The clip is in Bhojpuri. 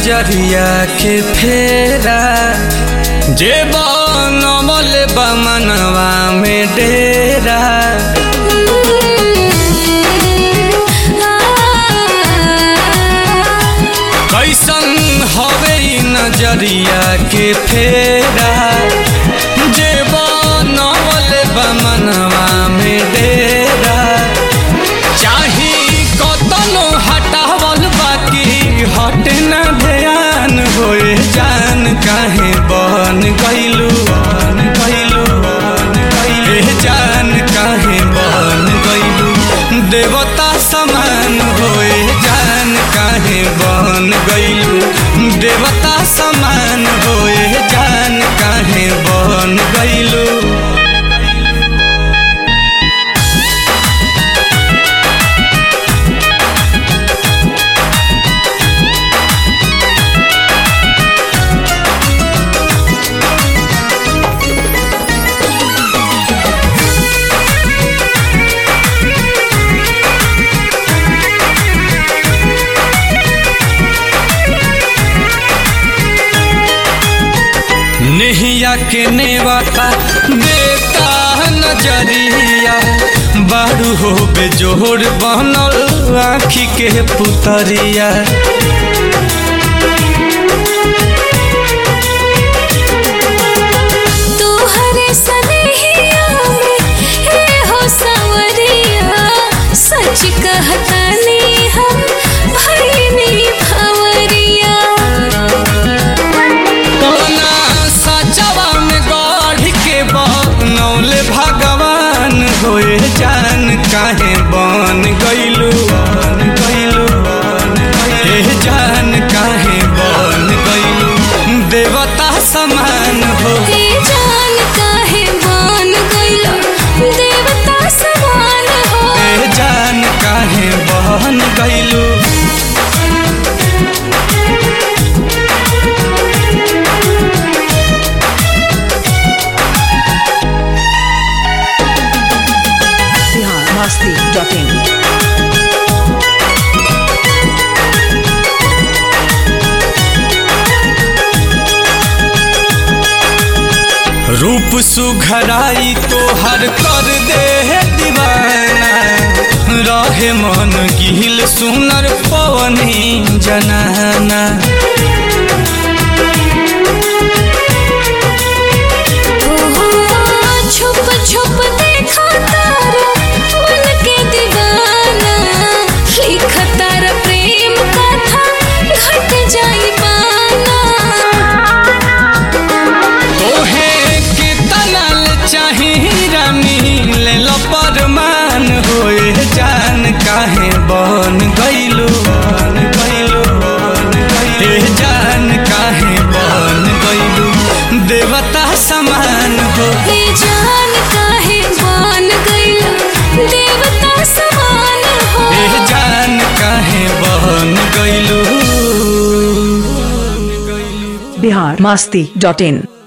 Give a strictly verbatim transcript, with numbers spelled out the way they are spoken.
नजरिया के फेरा जे बनमल बमनवा में डेरा कैसन हवे नजरिया के फेरा जे बनमल बमनवा में डेरा चाही कतनो हटावल बाकी हट न ध्यान होए जान काहे बन गइलू बन गइलू बन गइलू जान काहे बन गइलू देवता समान होए जान काहे बन गइलू देवता समान होए जान काहे बन गइलू। नेहिया के नेवाता देता नजरिया बारू हो बेजोर बनल आँखी के पुतरिया तोहरे सनेहिया में हे हो सवरिया सच कहतानी हम भइनी भवरिया नौले भगवान होए जान काहे बन गइलू बन गइलू बन गइलू जान काहे बन गइलू देवता समान हो हे जान काहे बन गइलू देवता समान हो हे जान काहे बन गइलू। रूप सुघराई तो हर कर दे दीवाना रहे मन गिल सुनर पवनी जनाना छुप छुप देखा तारा मन के दीवाना लिखा तारा प्रेम कथा घट जाई पाना तोहे कितना चाही रानी ले लो परमान होए जान काहे बन गइलू बन गइलू बन गइलू जान काहे बन गइलू देवता समान हो हे जान काहे बन गइलू देवता समान हो हे जान काहे बन गइलू। बिहार मस्ती डॉट इन।